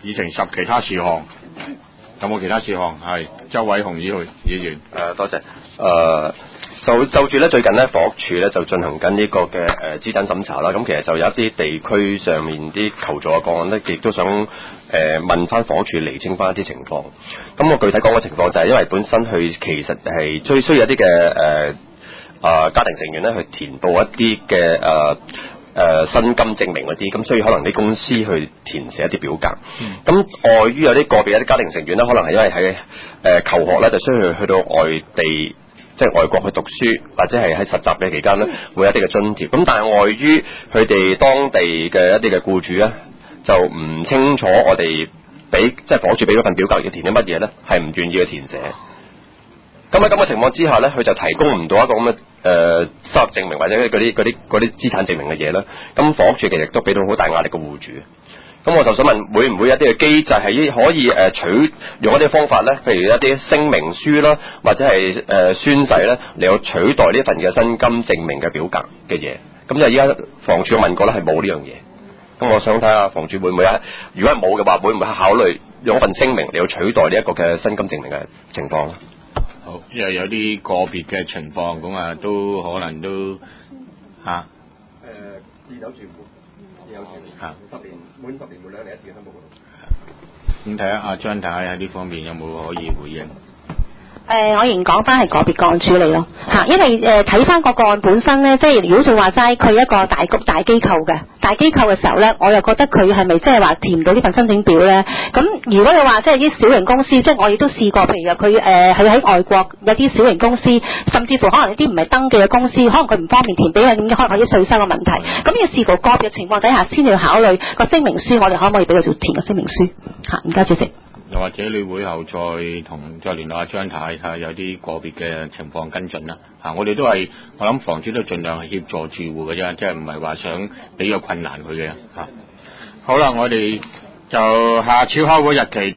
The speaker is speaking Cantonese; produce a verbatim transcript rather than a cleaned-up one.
議程十其他事項，有冇其他事項？係周偉雄議員議員。 誒多謝。誒、呃、就就住咧最近咧房屋署咧就進行緊呢個嘅誒資產審查啦。咁其實就有一啲地區上面啲求助嘅個案咧，亦都想誒、呃、問翻房屋署釐清翻一啲情況。咁我具體講嘅情況就係因為本身佢其實係最需要一啲嘅誒啊家庭成員咧去填報一啲嘅誒。誒薪金證明嗰啲，咁所以可能啲公司去填寫一啲表格。咁礙於有啲個別有啲家庭成員咧，可能係因為喺誒、呃、求學咧，就需要去到外地，即係外國去讀書，或者係喺實習嘅期間咧，會有一啲嘅津貼。咁但係礙於佢哋當地嘅一啲嘅僱主咧，就唔清楚我哋俾即係房屋署俾嗰份表格要填啲乜嘢咧，係唔願意去填寫。咁喺咁嘅情況之下咧，佢就提供唔到一個咁嘅誒收入證明或者嗰啲嗰啲嗰啲資產證明嘅嘢啦。咁房屋署其實都俾到好大壓力嘅戶主。咁我就想問，會唔會有一啲嘅機制係可以誒取用一啲方法咧？譬如一啲聲明書啦，或者係誒、呃、宣誓咧，嚟去取代呢份嘅薪金證明嘅表格嘅嘢？咁就依家房署問過咧，係冇呢樣嘢。咁我想睇下房署會唔會啊？如果係冇嘅話，會唔會考慮用一份聲明嚟去取代呢一個嘅薪金證明嘅情況咧？ 好，因為有啲個別嘅情況，咁啊都可能都嚇。誒、啊， 自有住戶，自有住戶嚇，十年滿十年每兩年一次嘅申報嗰度。 咁睇下阿張太喺呢方面有冇可以回應？ 誒、呃，我仍然講翻係個別個案處理咯嚇，因為誒睇翻個個案本身咧，即係如果就話齋佢一個大局大機構嘅大機構嘅時候咧，我又覺得佢係咪即係話填唔到呢份申請表咧？咁如果你話即係啲小型公司，即係我亦都試過，譬如佢誒佢喺外國有啲小型公司，甚至乎可能一啲唔係登記嘅公司，可能佢唔方便填俾佢，咁可能有啲稅收嘅問題。咁要視乎個別嘅情況底下，先要考慮個聲明書，我哋可唔可以俾佢做填個聲明書嚇？唔該，主席。 又或者你會後再同再聯絡阿張太睇下有啲個別嘅情況跟進啦嚇，我哋都係我諗房主都盡量係協助住戶嘅啫，即係唔係話想俾個困難佢嘅嚇。好啦，我哋就下次開會日期。